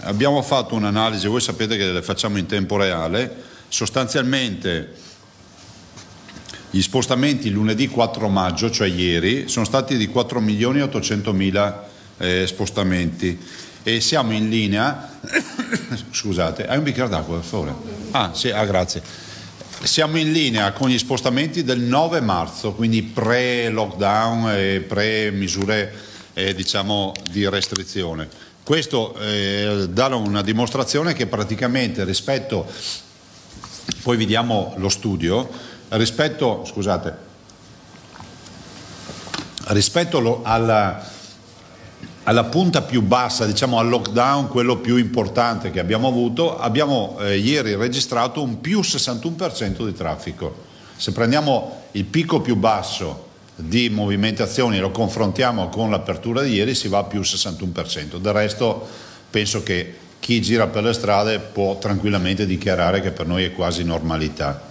Abbiamo fatto un'analisi, voi sapete che le facciamo in tempo reale, sostanzialmente gli spostamenti lunedì 4 maggio, cioè ieri, sono stati di 4.800.000 spostamenti e siamo in linea, scusate, hai un bicchiere d'acqua per favore? Sì, grazie. Siamo in linea con gli spostamenti del 9 marzo, quindi pre-lockdown e pre-misure diciamo di restrizione. Questo dà una dimostrazione che praticamente rispetto, poi vediamo lo studio, rispetto alla punta più bassa, diciamo al lockdown, quello più importante che abbiamo avuto, abbiamo ieri registrato un più 61% di traffico. Se prendiamo il picco più basso di movimentazioni e lo confrontiamo con l'apertura di ieri, si va a più 61%. Del resto penso che chi gira per le strade può tranquillamente dichiarare che per noi è quasi normalità.